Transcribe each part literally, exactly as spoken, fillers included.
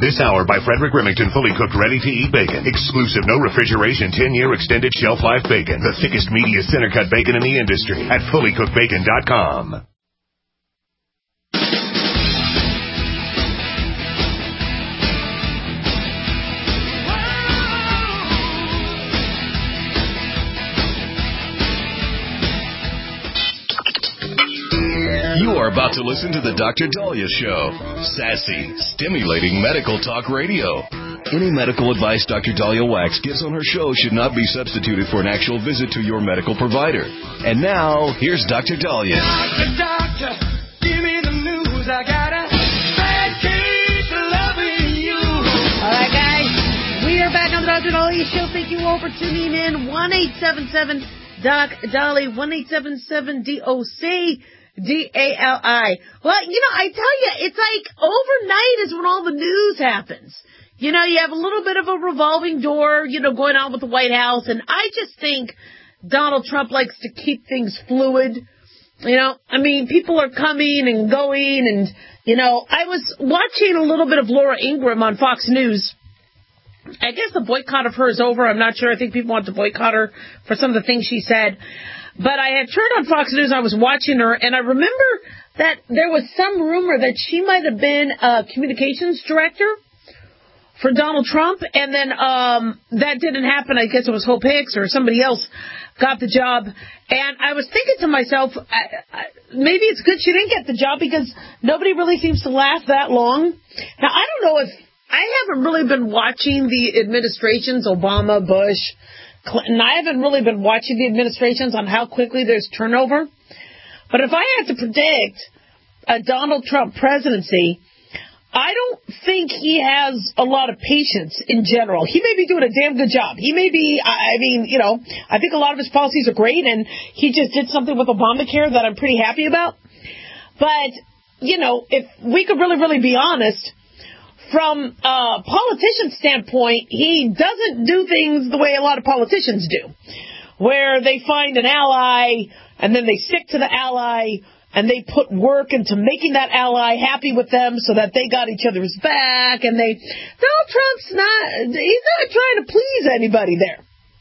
This hour by Frederick Remington, fully cooked, ready-to-eat bacon. Exclusive, no refrigeration, ten-year extended shelf life bacon. The thickest, meatiest, center-cut bacon in the industry at fully cooked bacon dot com. You are about to listen to the Doctor Daliah Show. Sassy, stimulating medical talk radio. Any medical advice Doctor Daliah Wax gives on her show should not be substituted for an actual visit to your medical provider. And now, here's Doctor Daliah. Doctor, doctor, give me the news. I got a bad case of loving you. All right, guys. We are back on the Doctor Daliah Show. Thank you all for tuning in. one eight seven seven Doc Dali, one eight seven seven D O C. D A L I. Well, you know, I tell you, it's like overnight is when all the news happens. You know, you have a little bit of a revolving door, you know, going on with the White House. And I just think Donald Trump likes to keep things fluid. You know, I mean, people are coming and going. And, you know, I was watching a little bit of Laura Ingraham on Fox News. I guess the boycott of her is over. I'm not sure. I think people want to boycott her for some of the things she said. But I had turned on Fox News, I was watching her, and I remember that there was some rumor that she might have been a communications director for Donald Trump, and then um that didn't happen. I guess it was Hope Hicks or somebody else got the job. And I was thinking to myself, I, I, maybe it's good she didn't get the job because nobody really seems to last that long. Now, I don't know if, I haven't really been watching the administrations, Obama, Bush, Clinton. I haven't really been watching the administrations on how quickly there's turnover. But if I had to predict a Donald Trump presidency, I don't think he has a lot of patience in general. He may be doing a damn good job. He may be, I mean, you know, I think a lot of his policies are great, and he just did something with Obamacare that I'm pretty happy about. But, you know, if we could really, really be honest, from a politician's standpoint, he doesn't do things the way a lot of politicians do, where they find an ally and then they stick to the ally and they put work into making that ally happy with them so that they got each other's back. And they, Donald Trump's not, he's not trying to please anybody there.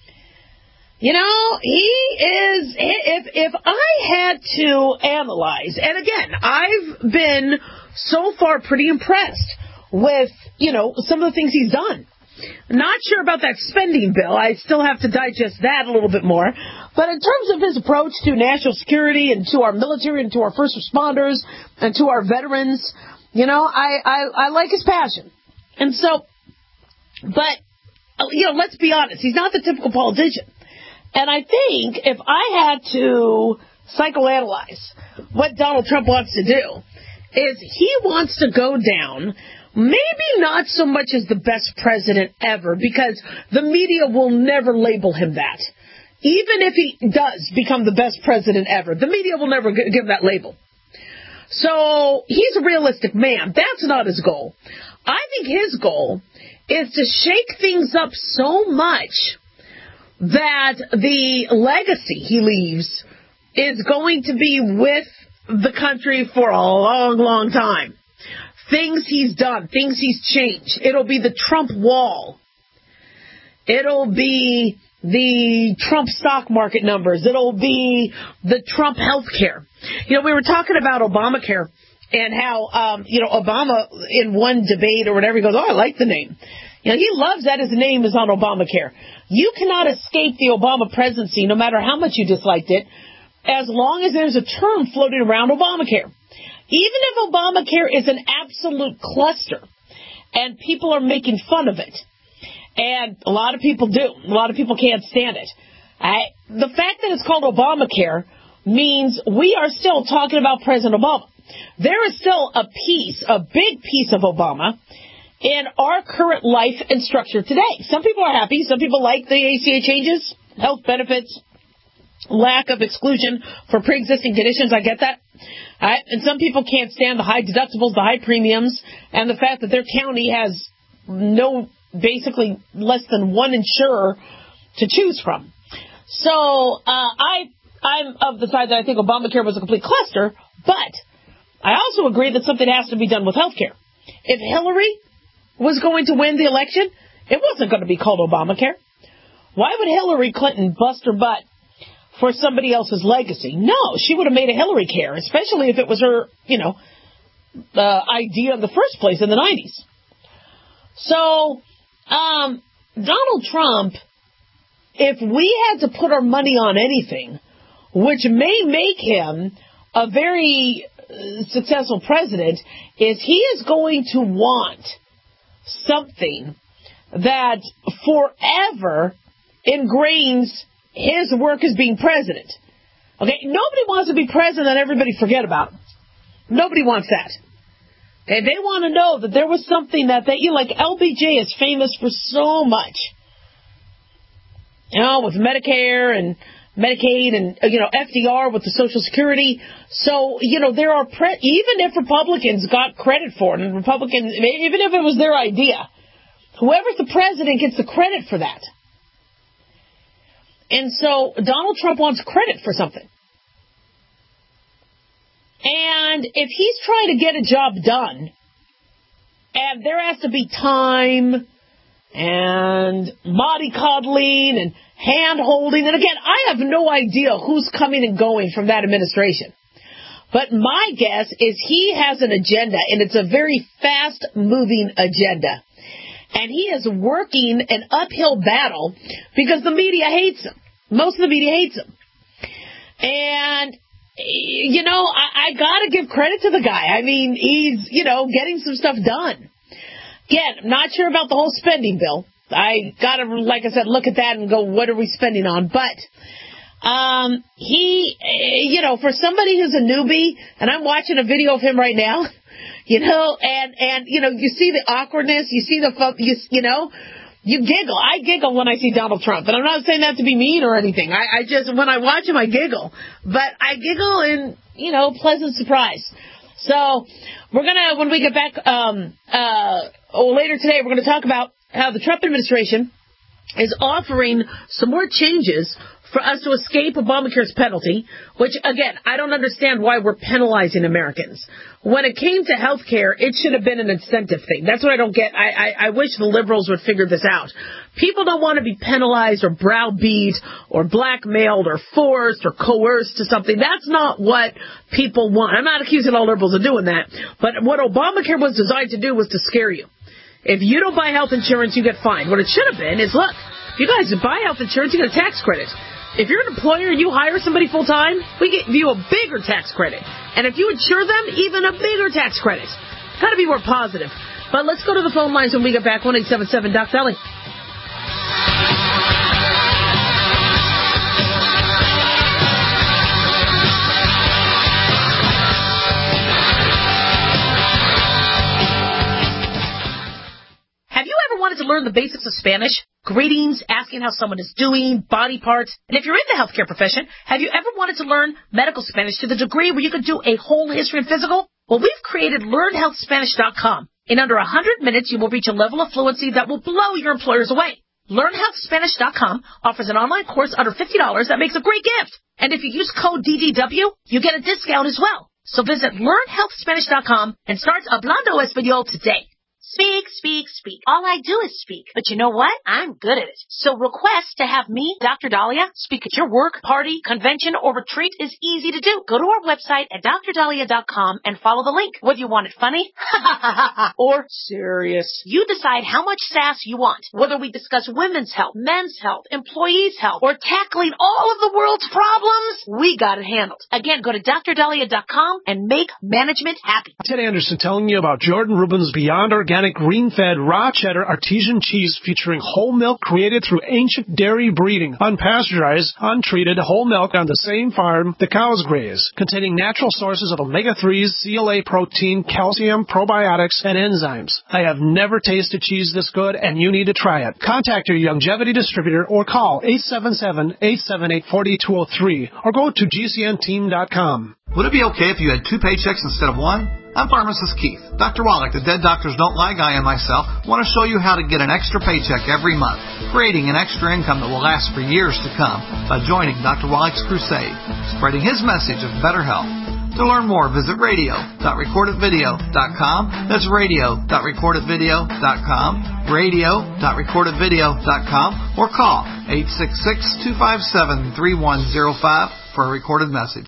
You know, he is, if, if I had to analyze, and again, I've been so far pretty impressed with, you know, some of the things he's done. Not sure about that spending bill. I still have to digest that a little bit more. But in terms of his approach to national security and to our military and to our first responders and to our veterans, you know, I, I, I like his passion. And so, but, you know, let's be honest. He's not the typical politician. And I think if I had to psychoanalyze what Donald Trump wants to do, is he wants to go down maybe not so much as the best president ever, because the media will never label him that. Even if he does become the best president ever, the media will never give that label. So he's a realistic man. That's not his goal. I think his goal is to shake things up so much that the legacy he leaves is going to be with the country for a long, long time. Things he's done, things he's changed. It'll be the Trump wall. It'll be the Trump stock market numbers. It'll be the Trump health care. You know, we were talking about Obamacare and how, um, you know, Obama in one debate or whatever, he goes, oh, I like the name. You know, he loves that his name is on Obamacare. You cannot escape the Obama presidency, no matter how much you disliked it, as long as there's a term floating around Obamacare. Even if Obamacare is an absolute cluster and people are making fun of it, and a lot of people do, a lot of people can't stand it, I, the fact that it's called Obamacare means we are still talking about President Obama. There is still a piece, a big piece of Obama in our current life and structure today. Some people are happy. Some people like the A C A changes, health benefits, lack of exclusion for pre-existing conditions. I get that. Uh, and some people can't stand the high deductibles, the high premiums, and the fact that their county has no, basically less than one insurer to choose from. So uh, I, I'm of the side that I think Obamacare was a complete cluster, but I also agree that something has to be done with health care. If Hillary was going to win the election, it wasn't going to be called Obamacare. Why would Hillary Clinton bust her butt for somebody else's legacy? No, she would have made a Hillary Care, especially if it was her, you know, uh, idea in the first place in the nineties. So, um, Donald Trump, if we had to put our money on anything, which may make him a very uh, successful president, is he is going to want something that forever ingrains his work as being president. Okay, nobody wants to be president and everybody forget about him. Nobody wants that. Okay, they want to know that there was something that they, you know, like L B J is famous for so much. You know, with Medicare and Medicaid and, you know, F D R with the Social Security. So, you know, there are, pre- even if Republicans got credit for it, and Republicans, even if it was their idea, whoever's the president gets the credit for that. And so Donald Trump wants credit for something. And if he's trying to get a job done, and there has to be time and body cuddling and hand holding, and again, I have no idea who's coming and going from that administration. But my guess is he has an agenda, and it's a very fast-moving agenda. And he is working an uphill battle because the media hates him. Most of the media hates him. And, you know, I, I got to give credit to the guy. I mean, he's, you know, getting some stuff done. Again, I'm not sure about the whole spending bill. I got to, like I said, look at that and go, what are we spending on? But um, he, you know, for somebody who's a newbie, and I'm watching a video of him right now, you know, and, and you know, you see the awkwardness, you see the, you, you know, you giggle. I giggle when I see Donald Trump, and I'm not saying that to be mean or anything. I, I just, when I watch him, I giggle. But I giggle in, you know, pleasant surprise. So we're going to, when we get back um, uh, oh, later today, we're going to talk about how the Trump administration is offering some more changes for us to escape Obamacare's penalty, which, again, I don't understand why we're penalizing Americans. When it came to health care, it should have been an incentive thing. That's what I don't get. I, I, I wish the liberals would figure this out. People don't want to be penalized or browbeat or blackmailed or forced or coerced to something. That's not what people want. I'm not accusing all liberals of doing that. But what Obamacare was designed to do was to scare you. If you don't buy health insurance, you get fined. What it should have been is, look, if you guys buy health insurance, you get a tax credit. If you're an employer and you hire somebody full-time, we give you a bigger tax credit. And if you insure them, even a bigger tax credit. Got to be more positive. But let's go to the phone lines when we get back. one eight seven seven Doc Dolly. Have you ever wanted to learn the basics of Spanish? Greetings, asking how someone is doing, body parts. And if you're in the healthcare profession, have you ever wanted to learn medical Spanish to the degree where you could do a whole history and physical? Well, we've created learn health spanish dot com. In under one hundred minutes, you will reach a level of fluency that will blow your employers away. learn health spanish dot com offers an online course under fifty dollars that makes a great gift. And if you use code D D W, you get a discount as well. So visit learn health spanish dot com and start Hablando Español today. Speak, speak, speak. All I do is speak. But you know what? I'm good at it. So request to have me, Doctor Dahlia, speak at your work, party, convention, or retreat is easy to do. Go to our website at dr dahlia dot com and follow the link. Whether you want it funny or serious, you decide how much sass you want. Whether we discuss women's health, men's health, employees' health, or tackling all of the world's problems, we got it handled. Again, go to dr dahlia dot com and make management happy. Ted Anderson telling you about Jordan Rubin's Beyond Organic green-fed raw cheddar artesian cheese featuring whole milk created through ancient dairy breeding, unpasteurized, untreated whole milk on the same farm the cows graze, containing natural sources of omega threes, C L A protein, calcium, probiotics, and enzymes. I have never tasted cheese this good, and you need to try it. Contact your Youngevity distributor or call eight seven seven, eight seven eight, four two zero three or go to G C N team dot com. Would it be okay if you had two paychecks instead of one? I'm Pharmacist Keith. Doctor Wallach, the Dead Doctors Don't Lie guy, and myself want to show you how to get an extra paycheck every month, creating an extra income that will last for years to come by joining Doctor Wallach's crusade, spreading his message of better health. To learn more, visit radio dot record it video dot com. That's radio dot record it video dot com, radio dot record it video dot com, or call eight six six, two five seven, three one zero five for a recorded message.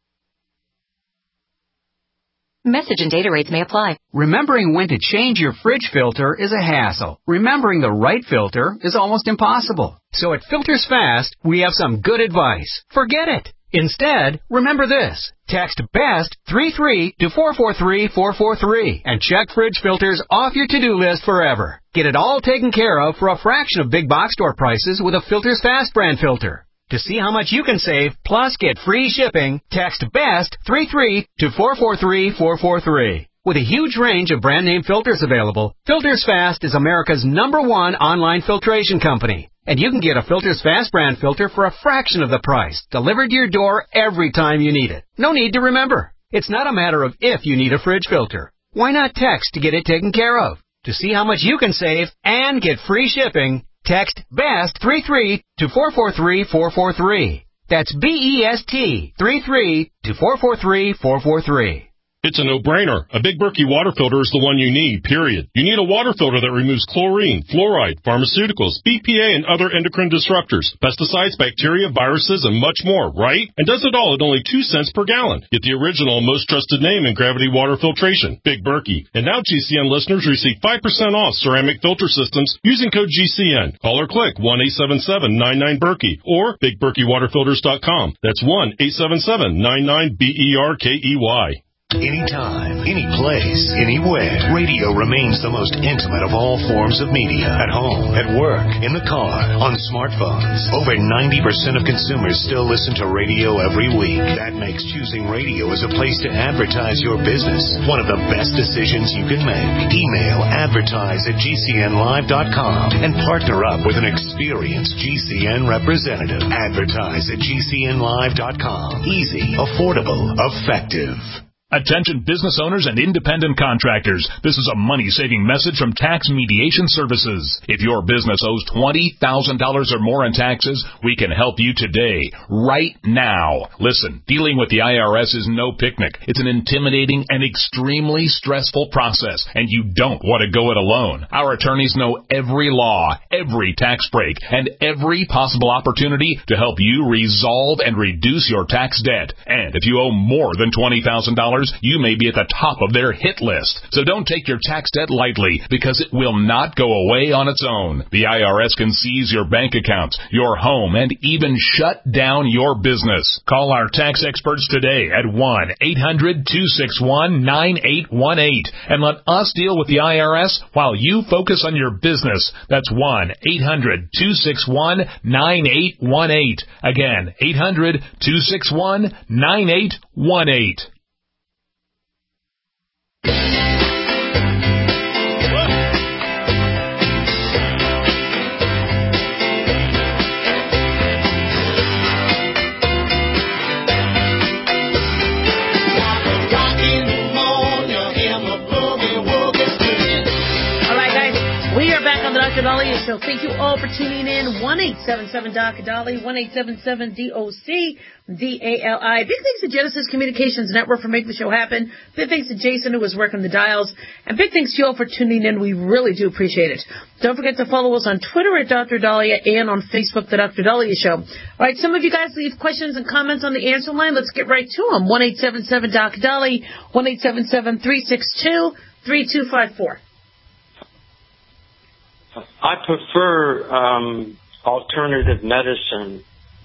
Message and data rates may apply. Remembering when to change your fridge filter is a hassle. Remembering the right filter is almost impossible. So at Filters Fast, we have some good advice. Forget it. Instead, remember this. Text BEST three three to four four three four four three and check fridge filters off your to-do list forever. Get it all taken care of for a fraction of big box store prices with a Filters Fast brand filter. To see how much you can save, plus get free shipping, text BEST three three to four four three four four three. With a huge range of brand name filters available, Filters Fast is America's number one online filtration company. And you can get a Filters Fast brand filter for a fraction of the price, delivered to your door every time you need it. No need to remember. It's not a matter of if you need a fridge filter. Why not text to get it taken care of? To see how much you can save and get free shipping, text BEST three three to four four three four four three. That's B E S T three three to four four three four four three. It's a no-brainer. A Big Berkey water filter is the one you need, period. You need a water filter that removes chlorine, fluoride, pharmaceuticals, B P A, and other endocrine disruptors, pesticides, bacteria, viruses, and much more, right? And does it all at only two cents per gallon. Get the original and most trusted name in gravity water filtration, Big Berkey. And now G C N listeners receive five percent off ceramic filter systems using code G C N. Call or click one eight seven seven nine nine Berkey or big berkey water filters dot com. That's one eight seven seven nine nine B E R K E Y. Anytime, any place, anywhere, radio remains the most intimate of all forms of media. At home, at work, in the car, on smartphones. Over ninety percent of consumers still listen to radio every week. That makes choosing radio as a place to advertise your business one of the best decisions you can make. Email advertise at G C N live dot com and partner up with an experienced G C N representative. Advertise at G C N live dot com. Easy, affordable, effective. Attention business owners and independent contractors. This is a money-saving message from Tax Mediation Services. If your business owes twenty thousand dollars or more in taxes, we can help you today, right now. Listen, dealing with the I R S is no picnic. It's an intimidating and extremely stressful process, and you don't want to go it alone. Our attorneys know every law, every tax break, and every possible opportunity to help you resolve and reduce your tax debt. And if you owe more than twenty thousand dollars, you may be at the top of their hit list. So don't take your tax debt lightly, because it will not go away on its own. The I R S can seize your bank accounts, your home, and even shut down your business. Call our tax experts today at one eight hundred two six one nine eight one eight and let us deal with the I R S while you focus on your business. That's one eight hundred two six one nine eight one eight. Again, eight hundred two six one nine eight one eight. Doctor Dolly Show. Thank you all for tuning in. one eight seven seven D O C Dolly, one eight seven seven D O C D A L I. Big thanks to Genesis Communications Network for making the show happen. Big thanks to Jason, who was working the dials. And big thanks to you all for tuning in. We really do appreciate it. Don't forget to follow us on Twitter at Doctor Dahlia and on Facebook, The Doctor Dahlia Show. All right, some of you guys leave questions and comments on the answer line. Let's get right to them. one eight seven seven D O C Dolly, one eight seven seven three six two three two five four. I prefer um, alternative medicine.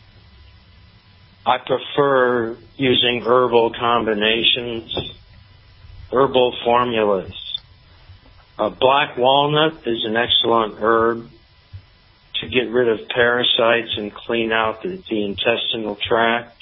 I prefer using herbal combinations, herbal formulas. Uh, black walnut is an excellent herb to get rid of parasites and clean out the, the intestinal tract.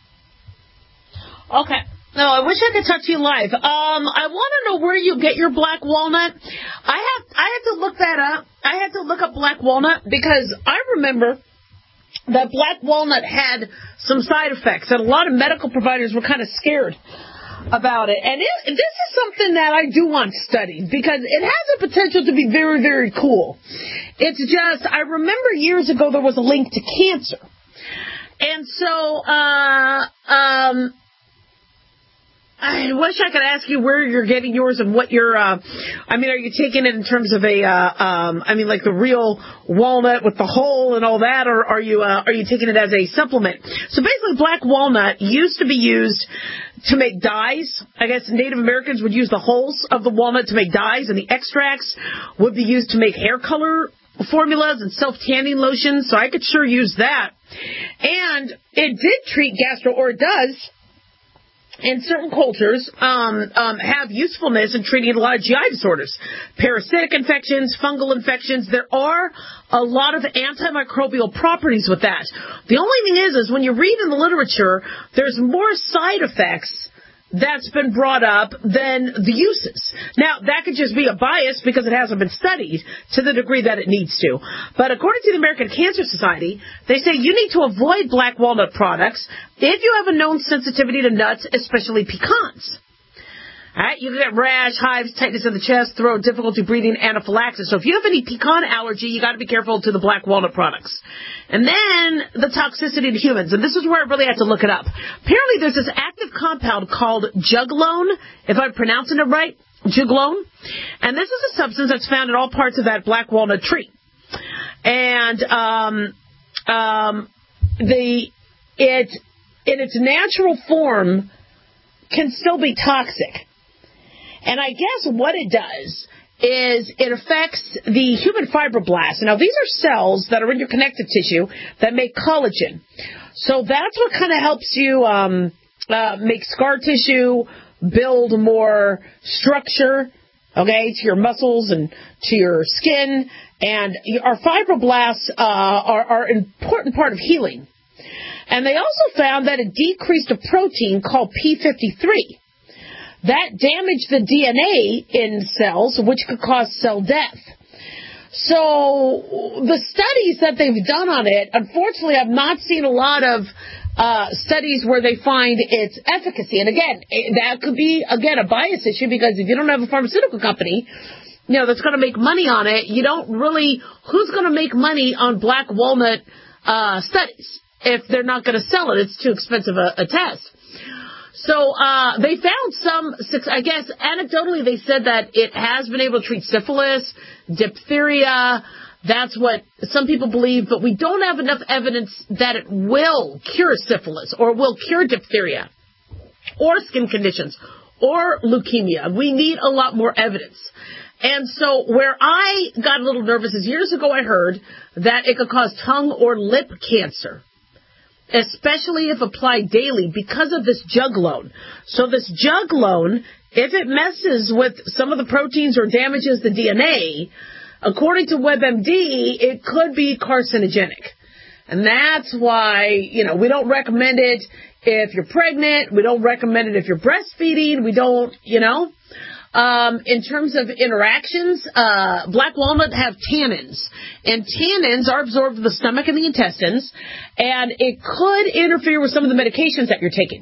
Okay. No, I wish I could talk to you live. Um, I want to know where you get your black walnut. I have I had to look that up. I had to look up black walnut because I remember that black walnut had some side effects, and a lot of medical providers were kind of scared about it. And it, this is something that I do want studied because it has the potential to be very, very cool. It's just, I remember years ago there was a link to cancer. And so, uh, um... I wish I could ask you where you're getting yours and what you're, uh, I mean, are you taking it in terms of a, uh, um, I mean, like the real walnut with the hole and all that, or are you, uh, are you taking it as a supplement? So basically, black walnut used to be used to make dyes. I guess Native Americans would use the hulls of the walnut to make dyes, and the extracts would be used to make hair color formulas and self-tanning lotions, so I could sure use that. And it did treat gastro, or it does, in certain cultures, um, um, have usefulness in treating a lot of G I disorders. Parasitic infections, fungal infections. There are a lot of antimicrobial properties with that. The only thing is, is when you read in the literature, there's more side effects that's been brought up than the uses. Now, that could just be a bias because it hasn't been studied to the degree that it needs to. But according to the American Cancer Society, they say you need to avoid black walnut products if you have a known sensitivity to nuts, especially pecans. All right, you can get rash, hives, tightness in the chest, throat, difficulty breathing, anaphylaxis. So if you have any pecan allergy, you got to be careful to the black walnut products. And then the toxicity to humans, and this is where I really had to look it up. Apparently there's this active compound called juglone, if I'm pronouncing it right, juglone. And this is a substance that's found in all parts of that black walnut tree. And um, um, the it in its natural form can still be toxic. And I guess what it does is it affects the human fibroblasts. Now, these are cells that are in your connective tissue that make collagen. So that's what kind of helps you um, uh, make scar tissue, build more structure, okay, to your muscles and to your skin. And our fibroblasts uh, are, are an important part of healing. And they also found that it decreased a protein called P fifty-three. That damaged the D N A in cells, which could cause cell death. So the studies that they've done on it, unfortunately, I've not seen a lot of uh, studies where they find its efficacy. And again, that could be, again, a bias issue, because if you don't have a pharmaceutical company, you know, that's going to make money on it, you don't really, who's going to make money on black walnut uh, studies if they're not going to sell it? It's too expensive a, a test. So uh, they found some, I guess, anecdotally they said that it has been able to treat syphilis, diphtheria. That's what some people believe, but we don't have enough evidence that it will cure syphilis or will cure diphtheria or skin conditions or leukemia. We need a lot more evidence. And so where I got a little nervous is years ago I heard that it could cause tongue or lip cancer, especially if applied daily, because of this juglone. So this juglone, if it messes with some of the proteins or damages the D N A, according to WebMD, it could be carcinogenic. And that's why, you know, we don't recommend it if you're pregnant. We don't recommend it if you're breastfeeding. We don't, you know. Um, in terms of interactions, uh, black walnut have tannins, and tannins are absorbed in the stomach and the intestines, and it could interfere with some of the medications that you're taking.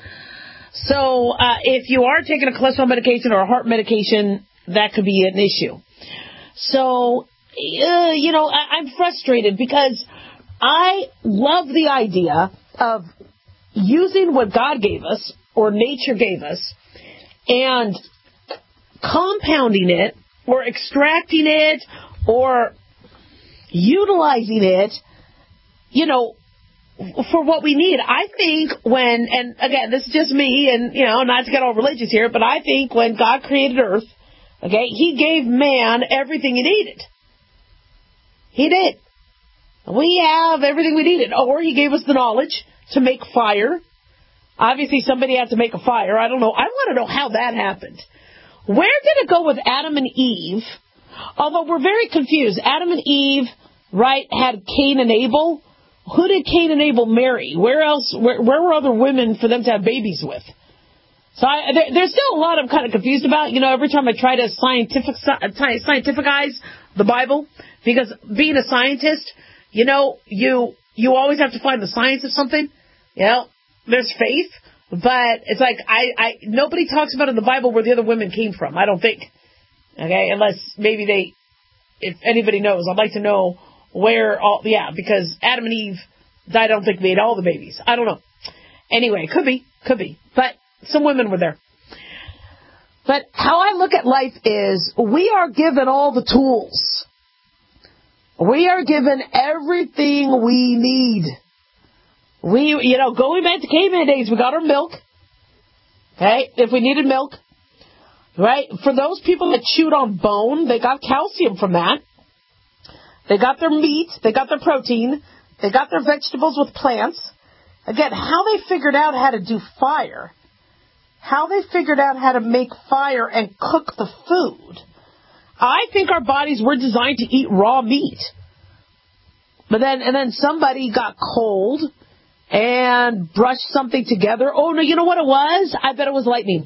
So, uh, if you are taking a cholesterol medication or a heart medication, that could be an issue. So, uh, you know, I, I'm frustrated because I love the idea of using what God gave us or nature gave us and compounding it or extracting it or utilizing it, you know, for what we need. I think when, and again, this is just me, and, you know, not to get all religious here, but I think when God created Earth, okay, He gave man everything he needed. He did. We have everything we needed. Or He gave us the knowledge to make fire. Obviously, somebody had to make a fire. I don't know. I want to know how that happened. Where did it go with Adam and Eve? Although we're very confused. Adam and Eve, right, had Cain and Abel. Who did Cain and Abel marry? Where else? Where, where were other women for them to have babies with? So I, there, there's still a lot I'm kind of confused about. You know, every time I try to scientific scientificize the Bible, because being a scientist, you know, you you always have to find the science of something. You know, there's faith. But it's like, I, I, nobody talks about in the Bible where the other women came from, I don't think. Okay, unless maybe they, if anybody knows, I'd like to know where all, yeah, because Adam and Eve, I don't think made all the babies. I don't know. Anyway, could be, could be. But Some women were there. But how I look at life is we are given all the tools. We are given everything we need. We, you know, going back to caveman days, we got our milk. Okay, if we needed milk. Right? For those people that chewed on bone, they got calcium from that. They got their meat. They got their protein. They got their vegetables with plants. Again, how they figured out how to do fire. How they figured out how to make fire and cook the food. I think our bodies were designed to eat raw meat. But then, and then somebody got cold and brushed something together. Oh, no, you know what it was? I bet it was lightning.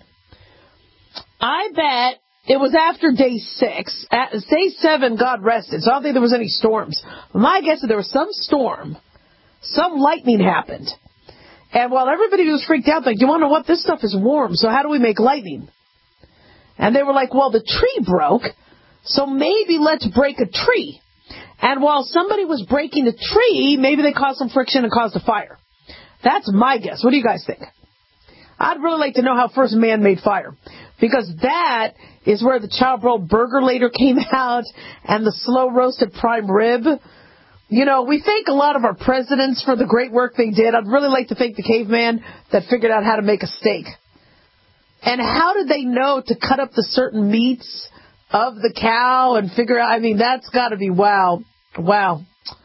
I bet it was after day six. At day seven, God rested, so I don't think there was any storms. My guess is there was some storm. Some lightning happened. And while everybody was freaked out, like, you want to know what? This stuff is warm, so how do we make lightning? And they were like, well, the tree broke, so maybe let's break a tree. And while somebody was breaking the tree, maybe they caused some friction and caused a fire. That's my guess. What do you guys think? I'd really like to know how first man made fire. Because that is where the child-broiled burger later came out and the slow-roasted prime rib. You know, we thank a lot of our presidents for the great work they did. I'd really like to thank the caveman that figured out how to make a steak. And how did they know to cut up the certain meats of the cow and figure out, I mean, that's got to be wow. Wow.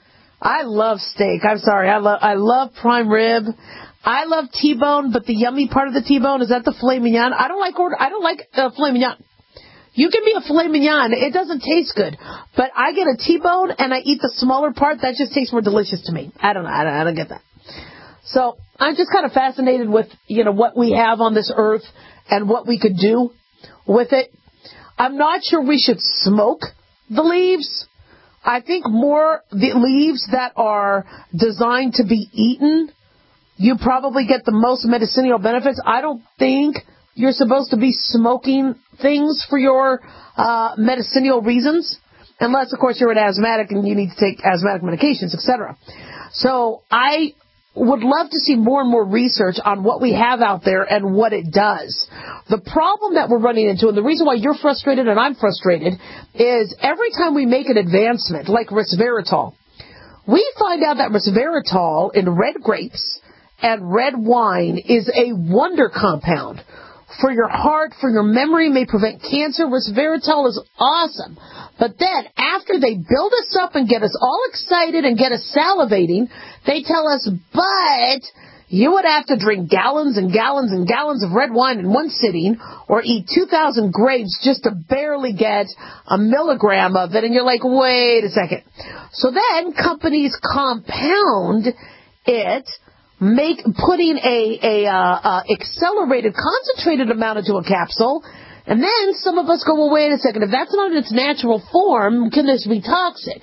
I love steak. I'm sorry. I love I love prime rib. I love T-bone, but the yummy part of the T-bone, is that the filet mignon? I don't like order. I don't like uh, filet mignon. You can be a filet mignon. It doesn't taste good. But I get a T-bone and I eat the smaller part. That just tastes more delicious to me. I don't know. I don't, I don't get that. So I'm just kind of fascinated with, you know, what we have on this earth and what we could do with it. I'm not sure we should smoke the leaves. I think more the leaves that are designed to be eaten, you probably get the most medicinal benefits. I don't think you're supposed to be smoking things for your uh, medicinal reasons, unless, of course, you're an asthmatic and you need to take asthmatic medications, et cetera. So I would love to see more and more research on what we have out there and what it does. The problem that we're running into, and the reason why you're frustrated and I'm frustrated, is every time we make an advancement, like resveratrol, we find out that resveratrol in red grapes and red wine is a wonder compound for your heart, for your memory, may prevent cancer. Resveratrol is awesome. But then, after they build us up and get us all excited and get us salivating, they tell us, but you would have to drink gallons and gallons and gallons of red wine in one sitting or eat two thousand grapes just to barely get a milligram of it. And you're like, wait a second. So then companies compound it, make putting a, a uh, uh, accelerated, concentrated amount into a capsule, and then some of us go, well, wait a second, if that's not in its natural form, can this be toxic?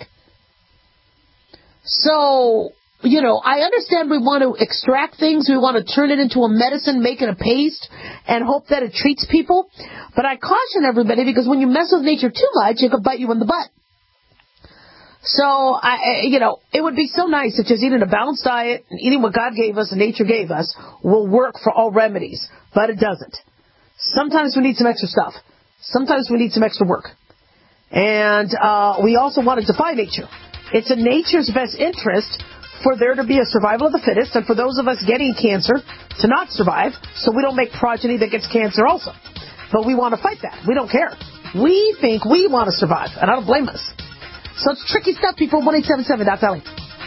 So, you know, I understand we want to extract things, we want to turn it into a medicine, make it a paste, and hope that it treats people, but I caution everybody, because when you mess with nature too much, it could bite you in the butt. So, I, you know, it would be so nice if just eating a balanced diet and eating what God gave us and nature gave us will work for all remedies, but it doesn't. Sometimes we need some extra stuff. Sometimes we need some extra work. And uh, we also want to defy nature. It's in nature's best interest for there to be a survival of the fittest and for those of us getting cancer to not survive so we don't make progeny that gets cancer also. But we want to fight that. We don't care. We think we want to survive, and I don't blame us. So it's tricky stuff, people. one eight seven seven dot Valley.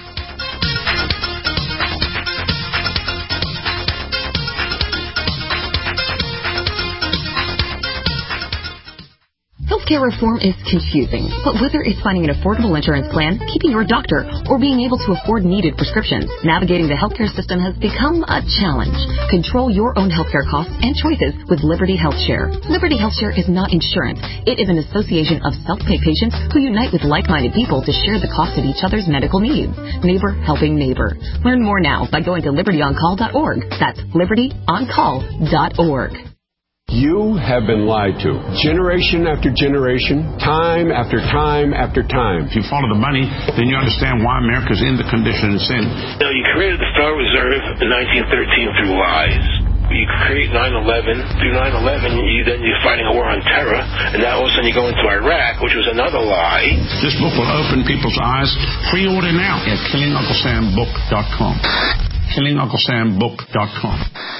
Healthcare reform is confusing, but whether it's finding an affordable insurance plan, keeping your doctor, or being able to afford needed prescriptions, navigating the healthcare system has become a challenge. Control your own healthcare costs and choices with Liberty HealthShare. Liberty HealthShare is not insurance. It is an association of self-pay patients who unite with like-minded people to share the cost of each other's medical needs. Neighbor helping neighbor. Learn more now by going to liberty on call dot org. That's liberty on call dot org. You have been lied to. Generation after generation, time after time after time. If you follow the money, then you understand why America's in the condition it's in. Now, you created the Federal Reserve in nineteen thirteen through lies. You create nine eleven. Through nine eleven, you, then you're fighting a war on terror, and now all of a sudden you go into Iraq, which was another lie. This book will open people's eyes. Pre-order now at killing uncle sam book dot com. killing uncle sam book dot com.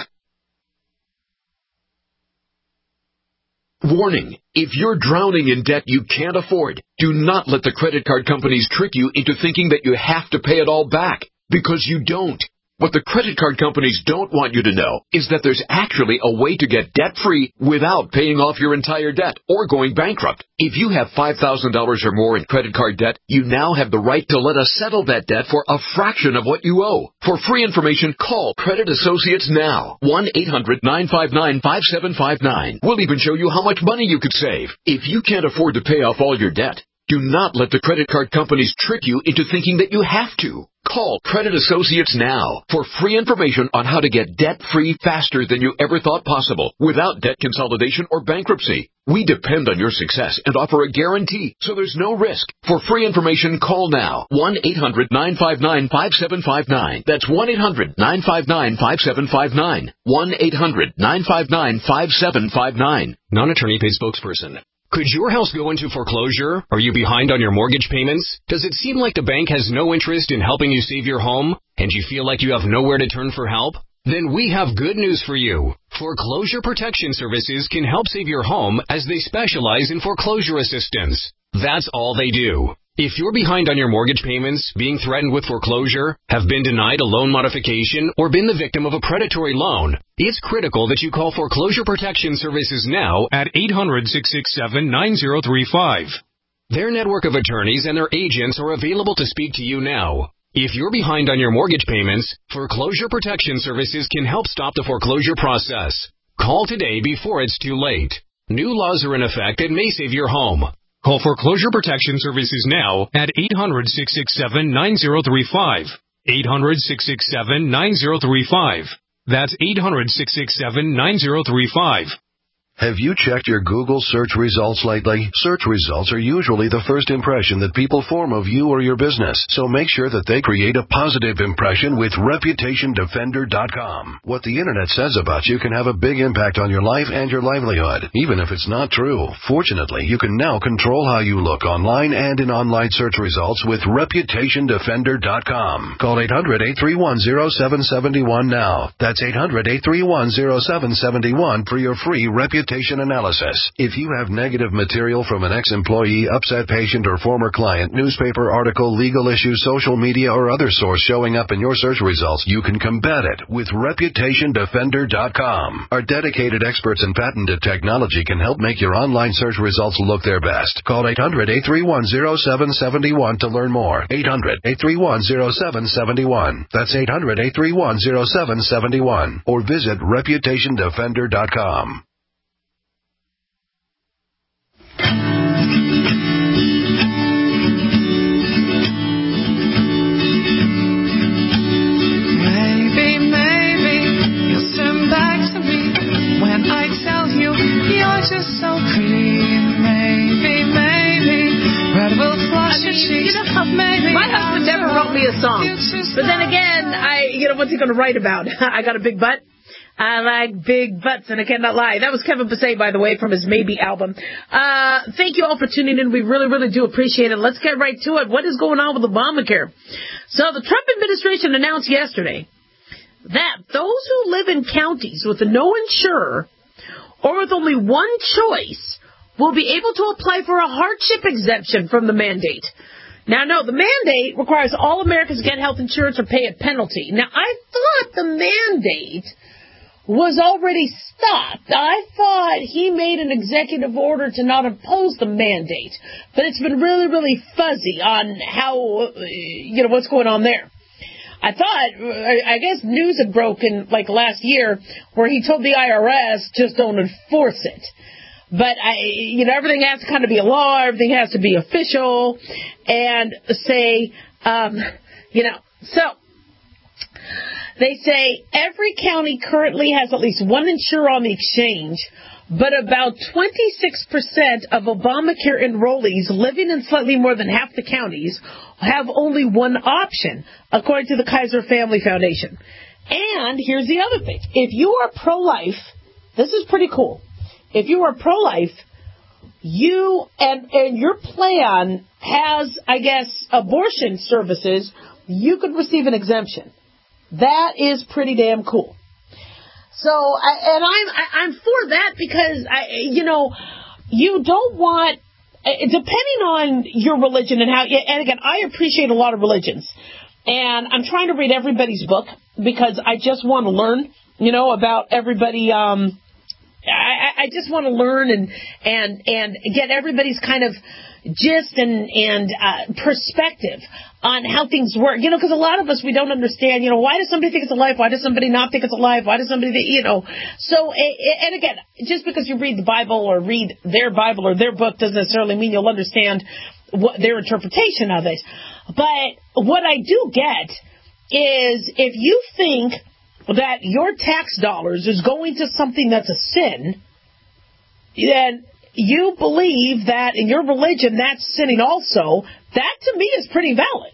Warning. If you're drowning in debt you can't afford, do not let the credit card companies trick you into thinking that you have to pay it all back, because you don't. What the credit card companies don't want you to know is that there's actually a way to get debt-free without paying off your entire debt or going bankrupt. If you have five thousand dollars or more in credit card debt, you now have the right to let us settle that debt for a fraction of what you owe. For free information, call Credit Associates now. one eight hundred nine five nine five seven five nine. We'll even show you how much money you could save. If you can't afford to pay off all your debt, do not let the credit card companies trick you into thinking that you have to. Call Credit Associates now for free information on how to get debt-free faster than you ever thought possible without debt consolidation or bankruptcy. We depend on your success and offer a guarantee, so there's no risk. For free information, call now. one eight hundred nine five nine five seven five nine. That's one eight hundred nine five nine five seven five nine. one eight hundred nine five nine five seven five nine. Non-attorney paid spokesperson. Could your house go into foreclosure? Are you behind on your mortgage payments? Does it seem like the bank has no interest in helping you save your home, and you feel like you have nowhere to turn for help? Then we have good news for you. Foreclosure Protection Services can help save your home as they specialize in foreclosure assistance. That's all they do. If you're behind on your mortgage payments, being threatened with foreclosure, have been denied a loan modification, or been the victim of a predatory loan, it's critical that you call Foreclosure Protection Services now at eight hundred six six seven nine zero three five. Their network of attorneys and their agents are available to speak to you now. If you're behind on your mortgage payments, Foreclosure Protection Services can help stop the foreclosure process. Call today before it's too late. New laws are in effect that may save your home. Call Foreclosure Protection Services now at eight hundred six six seven nine zero three five. eight hundred six six seven nine zero three five. That's eight hundred six six seven nine zero three five. Have you checked your Google search results lately? Search results are usually the first impression that people form of you or your business, so make sure that they create a positive impression with reputation defender dot com. What the internet says about you can have a big impact on your life and your livelihood, even if it's not true. Fortunately, you can now control how you look online and in online search results with reputation defender dot com. Call eight hundred eight three one zero seven seven one now. That's eight hundred eight three one zero seven seven one for your free reputation analysis. If you have negative material from an ex-employee, upset patient, or former client, newspaper article, legal issue, social media, or other source showing up in your search results, you can combat it with reputation defender dot com. Our dedicated experts in patented technology can help make your online search results look their best. Call eight hundred eight three one zero seven seven one to learn more. eight hundred eight three one zero seven seven one. That's eight hundred eight three one zero seven seven one. Or visit reputation defender dot com. Maybe, maybe you'll send back to me when I tell you you're just so pretty. Maybe, maybe red will flush your cheeks. You know, maybe my husband never wrote me a song, but then again, I, you know, what's he going to write about? I got a big butt. I like big butts, and I cannot lie. That was Kevin Passay, by the way, from his Maybe album. Uh, thank you all for tuning in. We really, really do appreciate it. Let's get right to it. What is going on with Obamacare? So the Trump administration announced yesterday that those who live in counties with no insurer or with only one choice will be able to apply for a hardship exemption from the mandate. Now, no, the mandate requires all Americans get health insurance or pay a penalty. Now, I thought the mandate was already stopped. I thought he made an executive order to not oppose the mandate, but it's been really, really fuzzy on how, you know, what's going on there. I thought, I guess news had broken like last year where he told the I R S, just don't enforce it. But, I, you know, everything has to kind of be a law, everything has to be official, and say, um, you know, so they say every county currently has at least one insurer on the exchange, but about twenty-six percent of Obamacare enrollees living in slightly more than half the counties have only one option, according to the Kaiser Family Foundation. And here's the other thing. If you are pro-life, this is pretty cool. If you are pro-life, you and, and your plan has, I guess, abortion services, you could receive an exemption. That is pretty damn cool. So, I, and I'm I, I'm for that because, I, you know, you don't want, depending on your religion and how, and again, I appreciate a lot of religions. And I'm trying to read everybody's book because I just want to learn, you know, about everybody. Um, I, I just want to learn and, and, and get everybody's kind of gist and, and uh, perspective on how things work. You know, because a lot of us, we don't understand, you know, why does somebody think it's a life? Why does somebody not think it's a life? Why does somebody, think, you know. So, and again, just because you read the Bible or read their Bible or their book doesn't necessarily mean you'll understand what their interpretation of it. But what I do get is if you think that your tax dollars is going to something that's a sin, then you believe that in your religion that's sinning also. That to me is pretty valid.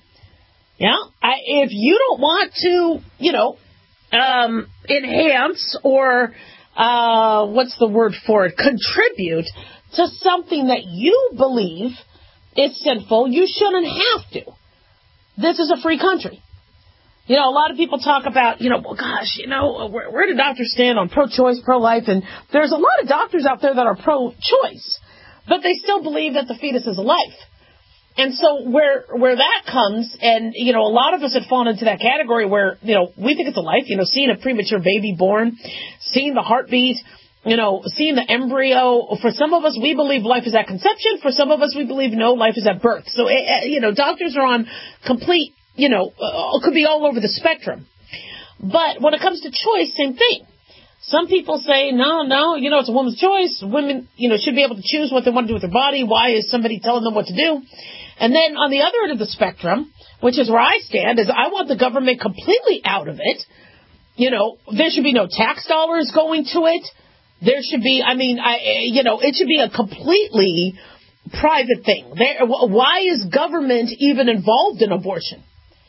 Yeah, I, if you don't want to, you know, um, enhance or uh, what's the word for it, contribute to something that you believe is sinful, you shouldn't have to. This is a free country. You know, a lot of people talk about, you know, well, gosh, you know, where, where do doctors stand on pro-choice, pro-life? And there's a lot of doctors out there that are pro-choice, but they still believe that the fetus is a life. And so where where that comes, and, you know, a lot of us have fallen into that category where, you know, we think it's a life, you know, seeing a premature baby born, seeing the heartbeat, you know, seeing the embryo. For some of us, we believe life is at conception. For some of us, we believe, no, life is at birth. So, you know, doctors are on complete, you know, uh, could be all over the spectrum. But when it comes to choice, same thing. Some people say, no, no, you know, it's a woman's choice. Women, you know, should be able to choose what they want to do with their body. Why is somebody telling them what to do? And then on the other end of the spectrum, which is where I stand, is I want the government completely out of it. You know, there should be no tax dollars going to it. There should be, I mean, I, you know, it should be a completely private thing. There, why is government even involved in abortion?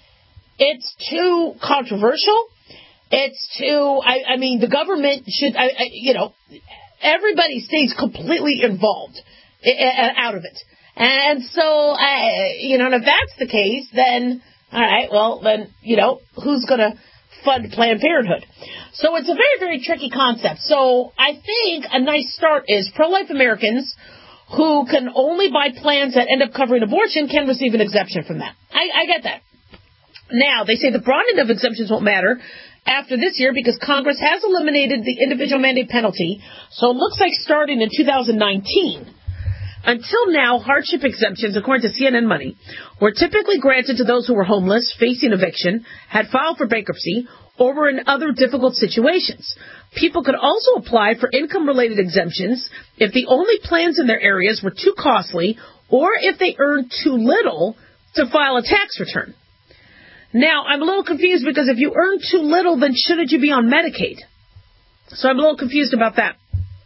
It's too controversial. It's too, I, I mean, the government should, I, I, you know, everybody stays completely involved, out of it. And so, I, you know, and if that's the case, then, all right, well, then, you know, who's going to fund Planned Parenthood? So it's a very, very tricky concept. So I think a nice start is pro-life Americans who can only buy plans that end up covering abortion can receive an exemption from that. I, I get that. Now, they say the broadening of exemptions won't matter after this year because Congress has eliminated the individual mandate penalty. So it looks like starting in two thousand nineteen. Until now, hardship exemptions, according to C N N Money, were typically granted to those who were homeless, facing eviction, had filed for bankruptcy, or were in other difficult situations. People could also apply for income-related exemptions if the only plans in their areas were too costly or if they earned too little to file a tax return. Now, I'm a little confused because if you earn too little, then shouldn't you be on Medicaid? So I'm a little confused about that.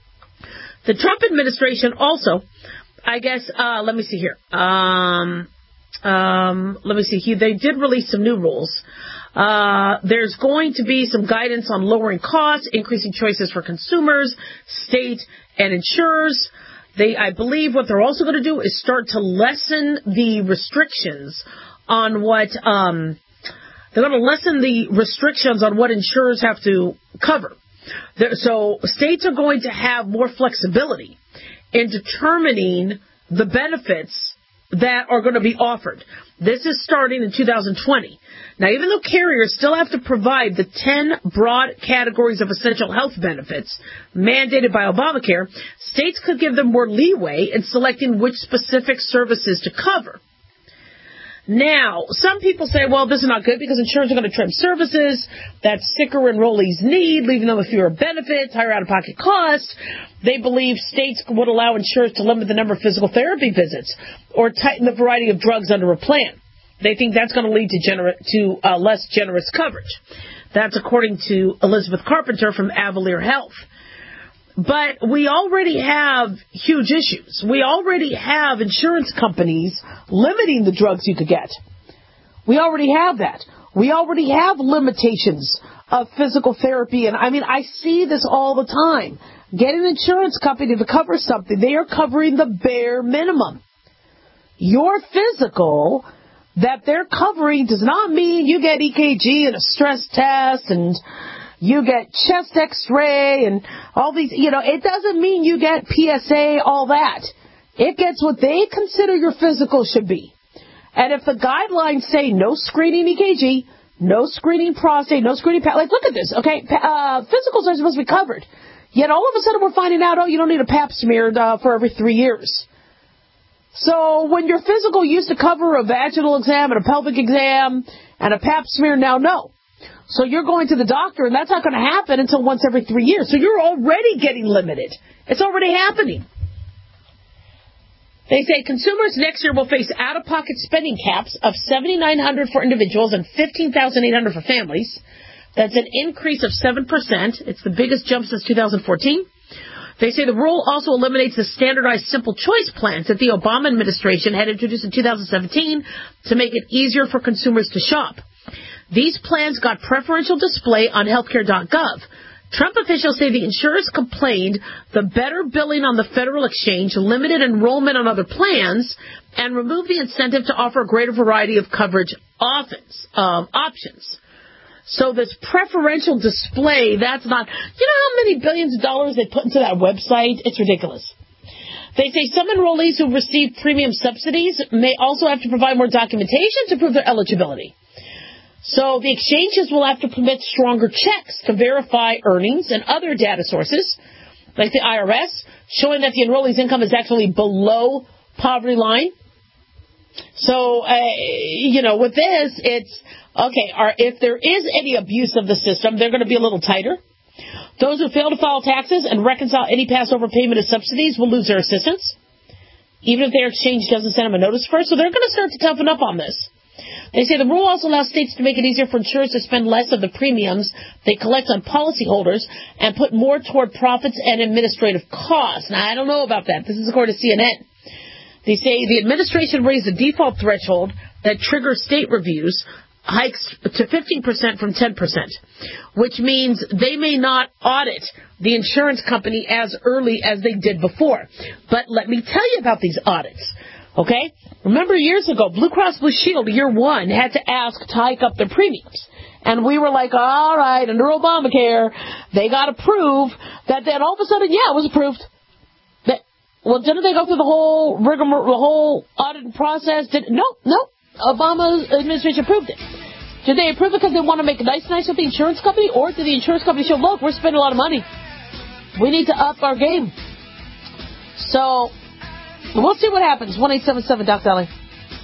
The Trump administration also, I guess, uh, let me see here. Um, um, let me see. He, they did release some new rules. Uh, there's going to be some guidance on lowering costs, increasing choices for consumers, state and insurers. They, I believe what they're also going to do is start to lessen the restrictions on what, um, they're going to lessen the restrictions on what insurers have to cover. There, so states are going to have more flexibility in determining the benefits that are going to be offered. This is starting in two thousand twenty. Now, even though carriers still have to provide the ten broad categories of essential health benefits mandated by Obamacare, states could give them more leeway in selecting which specific services to cover. Now, some people say, well, this is not good because insurers are going to trim services that sicker enrollees need, leaving them with fewer benefits, higher out-of-pocket costs. They believe states would allow insurers to limit the number of physical therapy visits or tighten the variety of drugs under a plan. They think that's going to lead to, gener- to uh, less generous coverage. That's according to Elizabeth Carpenter from Avalier Health. But we already have huge issues. We already have insurance companies limiting the drugs you could get. We already have that. We already have limitations of physical therapy. And I mean, I see this all the time. Get an insurance company to cover something. They are covering the bare minimum. Your physical that they're covering does not mean you get E K G and a stress test and you get chest x-ray and all these, you know, it doesn't mean you get P S A, all that. It gets what they consider your physical should be. And if the guidelines say no screening E K G, no screening prostate, no screening, like, look at this, okay? Uh, physicals are supposed to be covered. Yet all of a sudden we're finding out, oh, you don't need a pap smear uh, for every three years. So when your physical used to cover a vaginal exam and a pelvic exam and a pap smear, now no. So you're going to the doctor, and that's not going to happen until once every three years. So you're already getting limited. It's already happening. They say consumers next year will face out-of-pocket spending caps of seven thousand nine hundred dollars for individuals and fifteen thousand eight hundred dollars for families. That's an increase of seven percent. It's the biggest jump since two thousand fourteen. They say the rule also eliminates the standardized simple choice plans that the Obama administration had introduced in two thousand seventeen to make it easier for consumers to shop. These plans got preferential display on healthcare dot gov. Trump officials say the insurers complained the better billing on the federal exchange limited enrollment on other plans and removed the incentive to offer a greater variety of coverage offense, um, options. So this preferential display, that's not, you know how many billions of dollars they put into that website? It's ridiculous. They say some enrollees who receive premium subsidies may also have to provide more documentation to prove their eligibility. So the exchanges will have to permit stronger checks to verify earnings and other data sources, like the I R S, showing that the enrollee's income is actually below poverty line. So, uh, you know, with this, it's, okay, are, if there is any abuse of the system, they're going to be a little tighter. Those who fail to file taxes and reconcile any past overpayment of subsidies will lose their assistance, even if their exchange doesn't send them a notice first. So they're going to start to toughen up on this. They say the rule also allows states to make it easier for insurers to spend less of the premiums they collect on policyholders and put more toward profits and administrative costs. Now, I don't know about that. This is according to C N N. They say the administration raised the default threshold that triggers state reviews, hikes to fifteen percent from ten percent, which means they may not audit the insurance company as early as they did before. But let me tell you about these audits. Okay? Remember years ago, Blue Cross Blue Shield, year one, had to ask to hike up their premiums. And we were like, all right, under Obamacare, they got to prove that then all of a sudden, yeah, it was approved. That, well, didn't they go through the whole rigmarole, the whole audit process? Did, no, no. Obama administration approved it. Did they approve it because they want to make it nice nice with the insurance company? Or did the insurance company show, look, we're spending a lot of money. We need to up our game. So we'll see what happens. one eight seven seven Doc Dolly.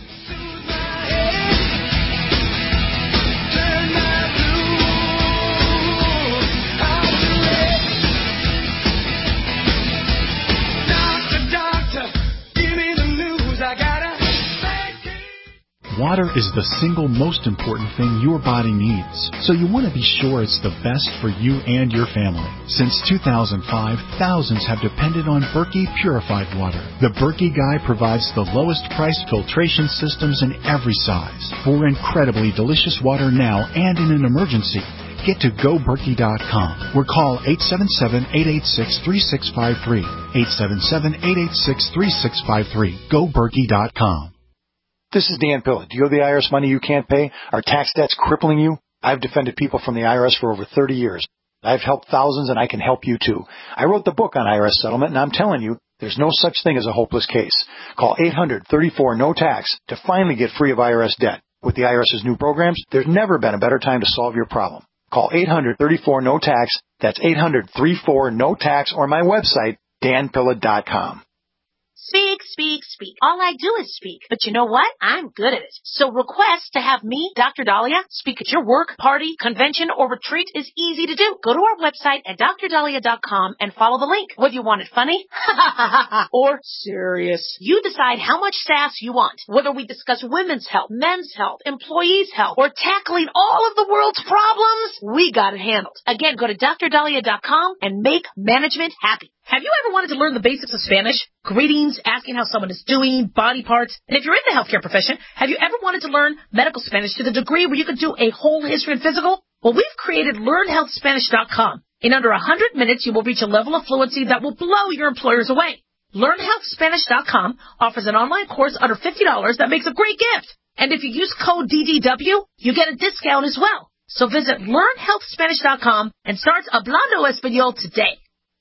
Water is the single most important thing your body needs, so you want to be sure it's the best for you and your family. Since two thousand five, thousands have depended on Berkey purified water. The Berkey Guy provides the lowest priced filtration systems in every size. For incredibly delicious water now and in an emergency, get to go berkey dot com or call eight seven seven, eight eight six, three six five three. eight seven seven, eight eight six, three six five three. go berkey dot com. This is Dan Pilla. Do you owe the I R S money you can't pay? Are tax debts crippling you? I've defended people from the I R S for over thirty years. I've helped thousands, and I can help you too. I wrote the book on I R S settlement, and I'm telling you, there's no such thing as a hopeless case. Call eight hundred, thirty-four, no tax to finally get free of I R S debt. With the IRS's new programs, there's never been a better time to solve your problem. Call eight hundred, thirty-four, no tax. That's eight hundred, thirty-four, no tax, or my website, dan pilla dot com. Speak, speak, speak. All I do is speak. But you know what? I'm good at it. So request to have me, Doctor Dahlia, speak at your work, party, convention, or retreat is easy to do. Go to our website at dr dahlia dot com and follow the link. Whether you want it funny or serious, you decide how much sass you want. Whether we discuss women's health, men's health, employees' health, or tackling all of the world's problems, we got it handled. Again, go to dr dahlia dot com and make management happy. Have you ever wanted to learn the basics of Spanish? Greetings, asking how someone is doing, body parts. And if you're in the healthcare profession, have you ever wanted to learn medical Spanish to the degree where you could do a whole history and physical? Well, we've created learn health spanish dot com. In under one hundred minutes, you will reach a level of fluency that will blow your employers away. learn health spanish dot com offers an online course under fifty dollars that makes a great gift. And if you use code D D W, you get a discount as well. So visit learn health spanish dot com and start Hablando Español today.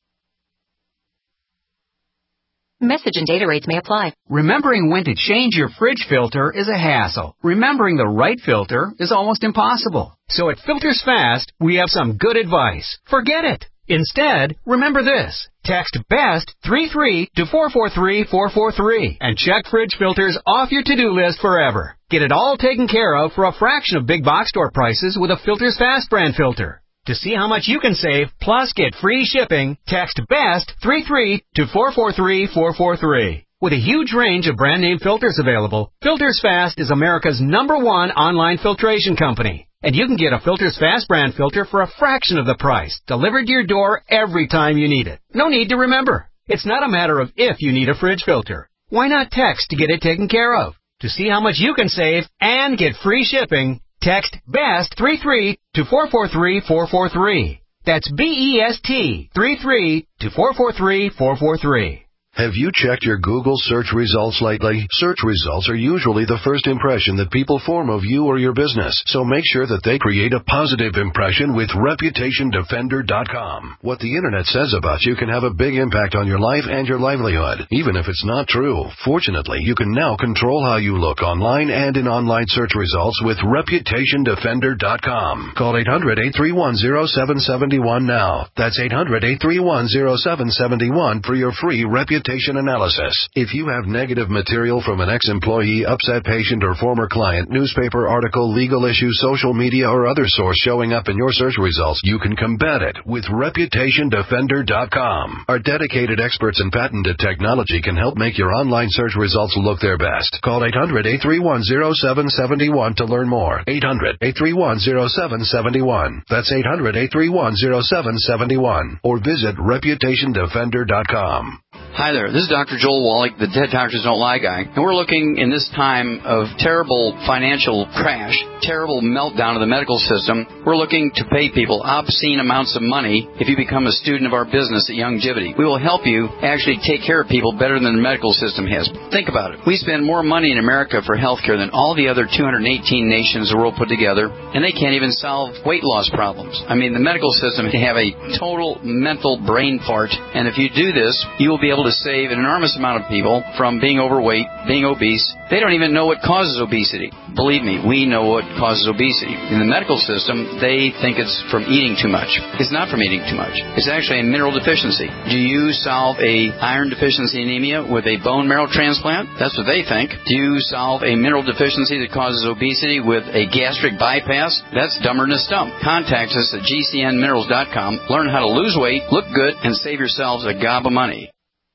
Message and data rates may apply. Remembering when to change your fridge filter is a hassle. Remembering the right filter is almost impossible. So at Filters Fast, we have some good advice. Forget it. Instead, remember this. Text BEST three three to four four three four four three and check fridge filters off your to-do list forever. Get it all taken care of for a fraction of big box store prices with a Filters Fast brand filter. To see how much you can save, plus get free shipping, text BEST three three to four four three four four three. With a huge range of brand name filters available, Filters Fast is America's number one online filtration company. And you can get a Filters Fast brand filter for a fraction of the price, delivered to your door every time you need it. No need to remember. It's not a matter of if you need a fridge filter. Why not text to get it taken care of? To see how much you can save and get free shipping, text BEST three three to four four three four four three. That's B E S T three three to four four three four four three. Have you checked your Google search results lately? Search results are usually the first impression that people form of you or your business, so make sure that they create a positive impression with reputation defender dot com. What the Internet says about you can have a big impact on your life and your livelihood, even if it's not true. Fortunately, you can now control how you look online and in online search results with reputation defender dot com. Call eight hundred, eight three one, zero seven seven one now. That's eight hundred, eight three one, zero seven seven one for your free reputation analysis. If you have negative material from an ex-employee, upset patient, or former client, newspaper article, legal issue, social media, or other source showing up in your search results, you can combat it with reputation defender dot com. Our dedicated experts in patented technology can help make your online search results look their best. Call eight hundred, eight three one, zero seven seven one to learn more. eight hundred, eight three one, zero seven seven one. That's eight hundred, eight three one, zero seven seven one. Or visit reputation defender dot com. Hi there, this is Doctor Joel Wallach, the Dead Doctors Don't Lie guy, and we're looking in this time of terrible financial crash, terrible meltdown of the medical system, we're looking to pay people obscene amounts of money if you become a student of our business at Youngevity. We will help you actually take care of people better than the medical system has. Think about it. We spend more money in America for health care than all the other two hundred eighteen nations the world put together, and they can't even solve weight loss problems. I mean, the medical system can have a total mental brain fart, and if you do this, you will be able to save an enormous amount of people from being overweight, being obese. They don't even know what causes obesity. Believe me, we know what causes obesity. In the medical system, they think it's from eating too much. It's not from eating too much. It's actually a mineral deficiency. Do you solve a iron deficiency anemia with a bone marrow transplant? That's what they think. Do you solve a mineral deficiency that causes obesity with a gastric bypass? That's dumber than a stump. Contact us at G C N minerals dot com. Learn how to lose weight, look good, and save yourselves a gob of money.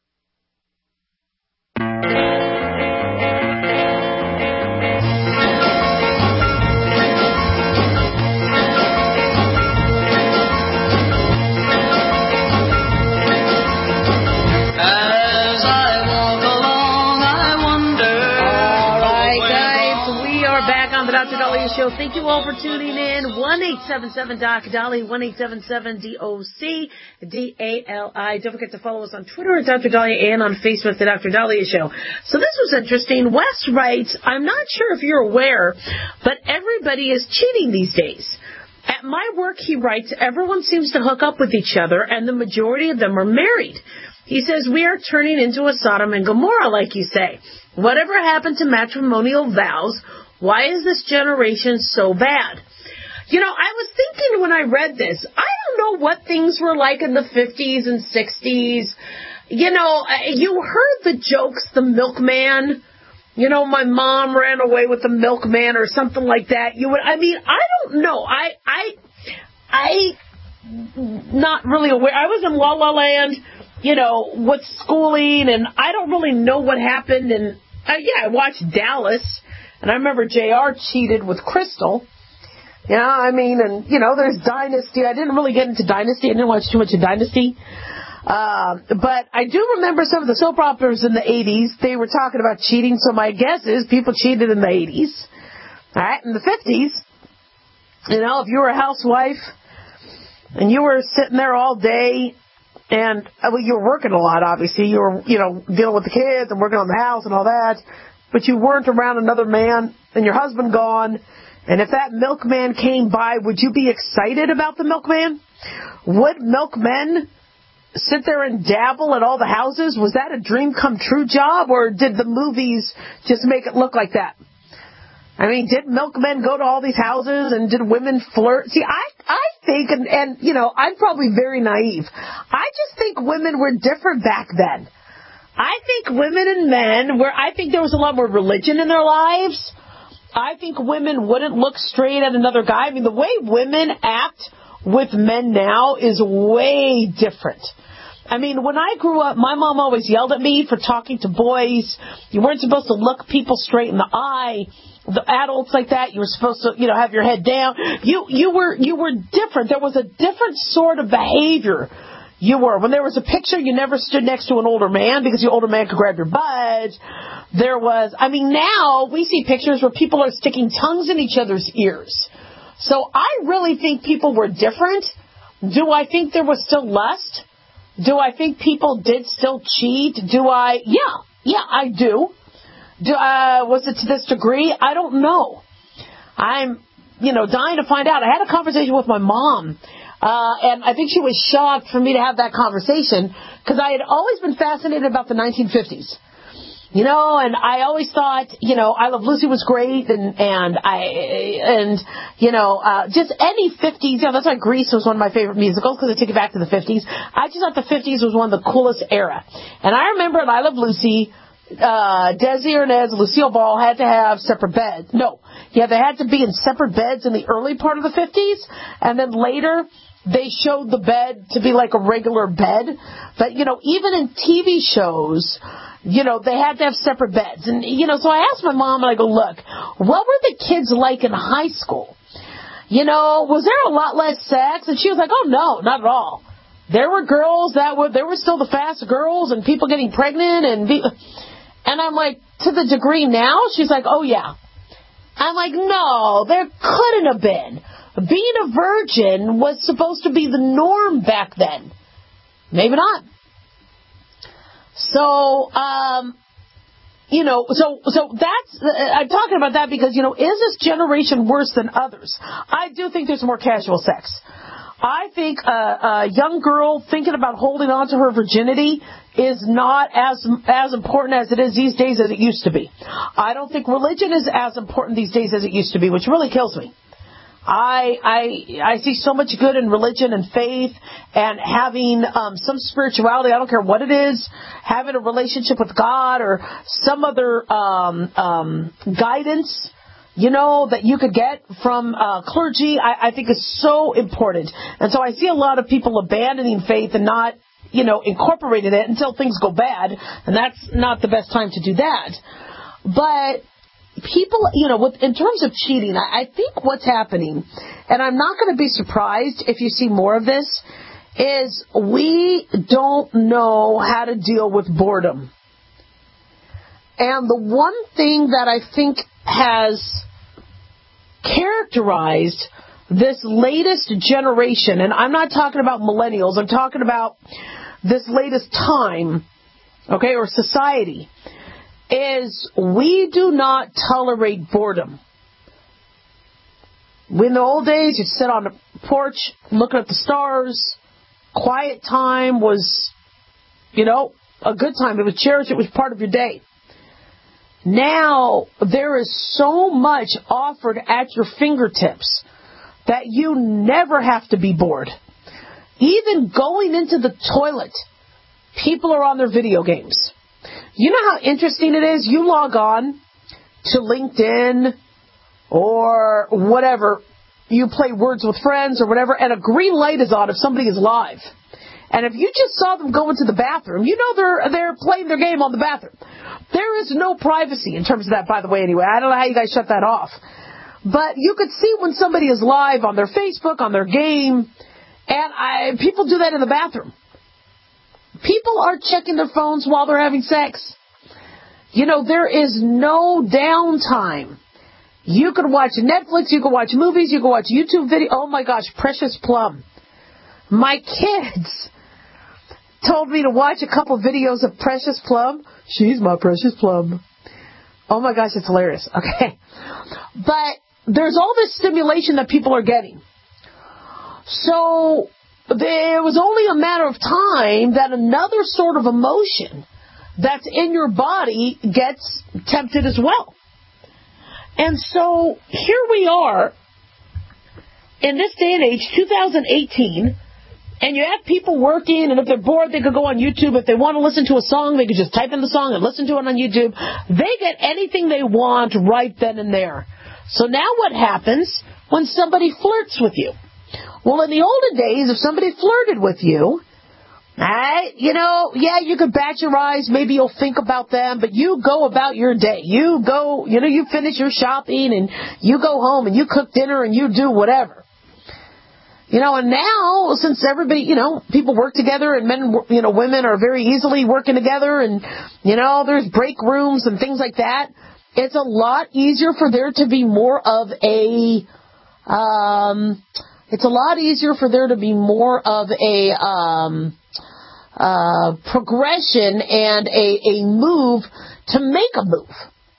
Doctor Dolly Show. Thank you all for tuning in. one eight seven seven Doc Dolly, one eight seven seven D O C D A L I. Don't forget to follow us on Twitter at Doctor Dahlia and on Facebook, The Doctor Dahlia Show. So this was interesting. Wes writes, I'm not sure if you're aware, but everybody is cheating these days. At my work, he writes, everyone seems to hook up with each other, and the majority of them are married. He says, we are turning into a Sodom and Gomorrah, like you say. Whatever happened to matrimonial vows? Why is this generation so bad? You know, I was thinking when I read this, I don't know what things were like in the fifties and sixties. You know, you heard the jokes, the milkman. You know, my mom ran away with the milkman or something like that. You would, I mean, I don't know. I, I, I, not really aware. I was in La La Land, you know, with schooling, and I don't really know what happened. And uh, yeah, I watched Dallas. And I remember J R cheated with Crystal. Yeah, I mean, and, you know, there's Dynasty. I didn't really get into Dynasty. I didn't watch too much of Dynasty. Uh, but I do remember some of the soap operas in the eighties. They were talking about cheating, so my guess is people cheated in the eighties. All right, in the fifties, you know, if you were a housewife and you were sitting there all day and, well, you were working a lot, obviously. You were, you know, dealing with the kids and working on the house and all that, but you weren't around another man and your husband gone. And if that milkman came by, would you be excited about the milkman? Would milkmen sit there and dabble at all the houses? Was that a dream come true job, or did the movies just make it look like that? I mean, did milkmen go to all these houses, and did women flirt? See, I I think, and, and you know, I'm probably very naive. I just think women were different back then. I think women and men were, I think there was a lot more religion in their lives. I think women wouldn't look straight at another guy. I mean, the way women act with men now is way different. I mean, when I grew up, my mom always yelled at me for talking to boys. You weren't supposed to look people straight in the eye. The adults like that, you were supposed to, you know, have your head down. You you were you were different. There was a different sort of behavior. You were. When there was a picture, you never stood next to an older man because the older man could grab your butt. There was, I mean, now we see pictures where people are sticking tongues in each other's ears. So I really think people were different. Do I think there was still lust? Do I think people did still cheat? Do I? Yeah, yeah, I do. Do uh, was it to this degree? I don't know. I'm, you know, dying to find out. I had a conversation with my mom, uh, and I think she was shocked for me to have that conversation because I had always been fascinated about the nineteen fifties. You know, and I always thought, you know, I Love Lucy was great, and and I and you know, uh, just any fifties. You know, that's why Grease was one of my favorite musicals because it took it back to the fifties. I just thought the fifties was one of the coolest era, and I remember in I Love Lucy, uh, Desi Arnaz and Lucille Ball had to have separate beds. No, yeah, they had to be in separate beds in the early part of the fifties, and then later they showed the bed to be like a regular bed. But you know, even in T V shows, you know, they had to have separate beds. And, you know, so I asked my mom, and I go, look, what were the kids like in high school? You know, was there a lot less sex? And she was like, oh, no, not at all. There were girls that were, there were still the fast girls and people getting pregnant. And, be, and I'm like, to the degree now? She's like, oh, yeah. I'm like, no, there couldn't have been. Being a virgin was supposed to be the norm back then. Maybe not. So, um, you know, so so that's, uh, I'm talking about that because, you know, is this generation worse than others? I do think there's more casual sex. I think a, a young girl thinking about holding on to her virginity is not as as important as it is these days as it used to be. I don't think religion is as important these days as it used to be, which really kills me. I I I see so much good in religion and faith and having um, some spirituality. I don't care what it is, having a relationship with God or some other um, um, guidance, you know, that you could get from uh, clergy. I, I think is so important. And so I see a lot of people abandoning faith and not, you know, incorporating it until things go bad, and that's not the best time to do that. But people, you know, with, in terms of cheating, I, I think what's happening, and I'm not going to be surprised if you see more of this, is we don't know how to deal with boredom. And the one thing that I think has characterized this latest generation, and I'm not talking about millennials, I'm talking about this latest time, okay, or society, is we do not tolerate boredom. In the old days, you'd sit on the porch looking at the stars. Quiet time was, you know, a good time. It was cherished. It was part of your day. Now, there is so much offered at your fingertips that you never have to be bored. Even going into the toilet, people are on their video games. You know how interesting it is? You log on to LinkedIn or whatever. You play Words with Friends or whatever, and a green light is on if somebody is live. And if you just saw them go into the bathroom, you know they're they're playing their game on the bathroom. There is no privacy in terms of that, by the way, anyway. I don't know how you guys shut that off. But you could see when somebody is live on their Facebook, on their game, and I, people do that in the bathroom. People are checking their phones while they're having sex. You know, there is no downtime. You can watch Netflix, you can watch movies, you can watch YouTube video. Oh my gosh, Precious Plum. My kids told me to watch a couple videos of Precious Plum. She's my Precious Plum. Oh my gosh, it's hilarious. Okay. But there's all this stimulation that people are getting. So there was only a matter of time that another sort of emotion that's in your body gets tempted as well. And so here we are in this day and age, two thousand eighteen, and you have people working, and if they're bored, they could go on YouTube. If they want to listen to a song, they could just type in the song and listen to it on YouTube. They get anything they want right then and there. So now what happens when somebody flirts with you? Well, in the olden days, if somebody flirted with you, I, you know, yeah, you could bat your eyes, maybe you'll think about them, but you go about your day. You go, you know, you finish your shopping, and you go home, and you cook dinner, and you do whatever. You know, and now, since everybody, you know, people work together, and men, you know, women are very easily working together, and, you know, there's break rooms and things like that, it's a lot easier for there to be more of a, um, it's a lot easier for there to be more of a, um, uh, progression and a, a move to make a move.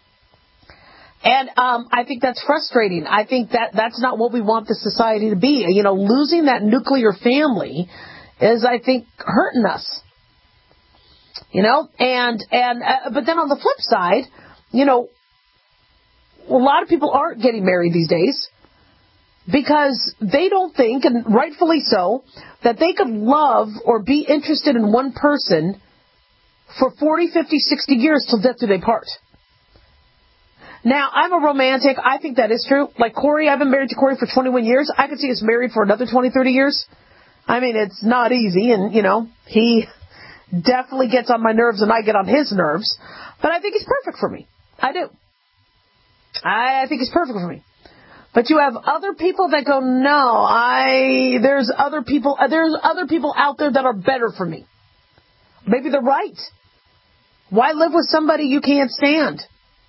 And um, I think that's frustrating. I think that that's not what we want the society to be. You know, losing that nuclear family is, I think, hurting us. You know, and and uh, but then on the flip side, you know, a lot of people aren't getting married these days because they don't think, and rightfully so, that they could love or be interested in one person for forty, fifty, sixty years till death do they part. Now, I'm a romantic. I think that is true. Like Corey, I've been married to Corey for twenty-one years. I could see us married for another twenty, thirty years. I mean, it's not easy, and, you know, he definitely gets on my nerves and I get on his nerves. But I think he's perfect for me. I do. I think he's perfect for me. But you have other people that go, no, I, there's other people, there's other people out there that are better for me. Maybe they're right. Why live with somebody you can't stand?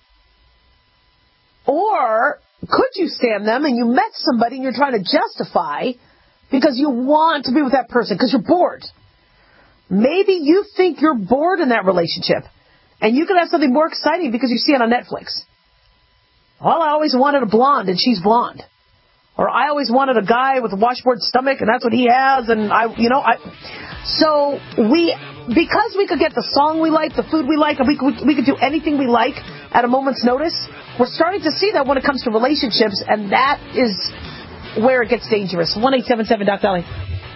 Or could you stand them and you met somebody and you're trying to justify because you want to be with that person because you're bored? Maybe you think you're bored in that relationship and you could have something more exciting because you see it on Netflix. Well, I always wanted a blonde and she's blonde. Or I always wanted a guy with a washboard stomach and that's what he has. And I, you know, I, so we, because we could get the song we like, the food we like, and we could, we could do anything we like at a moment's notice, we're starting to see that when it comes to relationships, and that is where it gets dangerous. one eight seven seven Doc Dolly.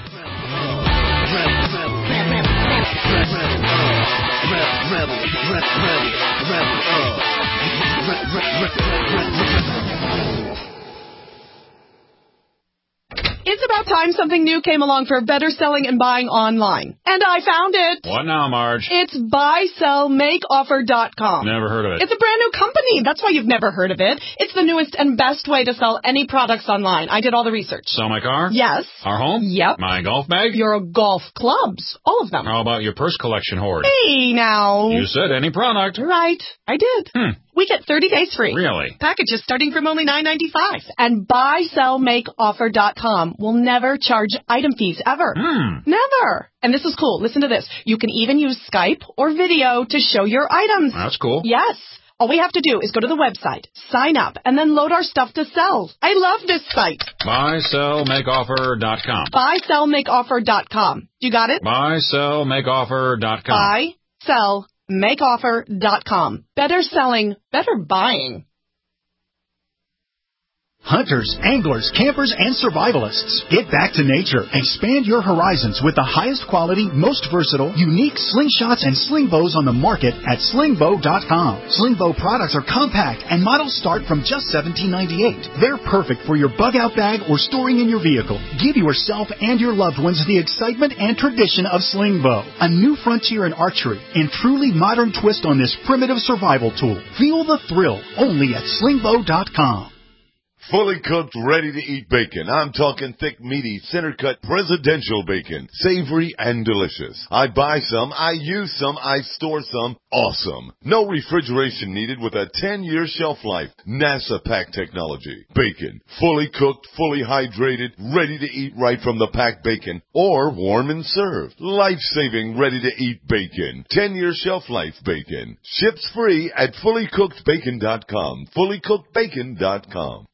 It's about time something new came along for better selling and buying online. And I found it. What now, Marge? It's buy sell make offer dot com. Never heard of it. It's a brand new company. That's why you've never heard of it. It's the newest and best way to sell any products online. I did all the research. Sell my car? Yes. Our home? Yep. My golf bag? Your golf clubs. All of them. How about your purse collection hoard? Hey, now. You said any product. Right. I did. Hmm. We get thirty days free. Really? Packages starting from only nine ninety-five. And buy sell make offer dot com will never charge item fees ever. Hmm. Never. And this is cool. Listen to this. You can even use Skype or video to show your items. That's cool. Yes. All we have to do is go to the website, sign up, and then load our stuff to sell. I love this site. buy sell make offer dot com. buy sell make offer dot com. You got it? buy sell make offer dot com. buy sell make offer dot com. Better selling, better buying. Hunters, anglers, campers, and survivalists. Get back to nature. Expand your horizons with the highest quality, most versatile, unique slingshots and sling bows on the market at sling bow dot com. Sling bow products are compact and models start from just seventeen ninety-eight. They're perfect for your bug-out bag or storing in your vehicle. Give yourself and your loved ones the excitement and tradition of sling bow. A new frontier in archery and truly modern twist on this primitive survival tool. Feel the thrill only at sling bow dot com. Fully cooked, ready-to-eat bacon. I'm talking thick, meaty, center-cut presidential bacon. Savory and delicious. I buy some, I use some, I store some. Awesome. No refrigeration needed with a ten-year shelf life. NASA pack technology. Bacon. Fully cooked, fully hydrated, ready to eat right from the packed bacon. Or warm and served. Life-saving, ready-to-eat bacon. ten-year shelf life bacon. Ships free at fully cooked bacon dot com. fully cooked bacon dot com.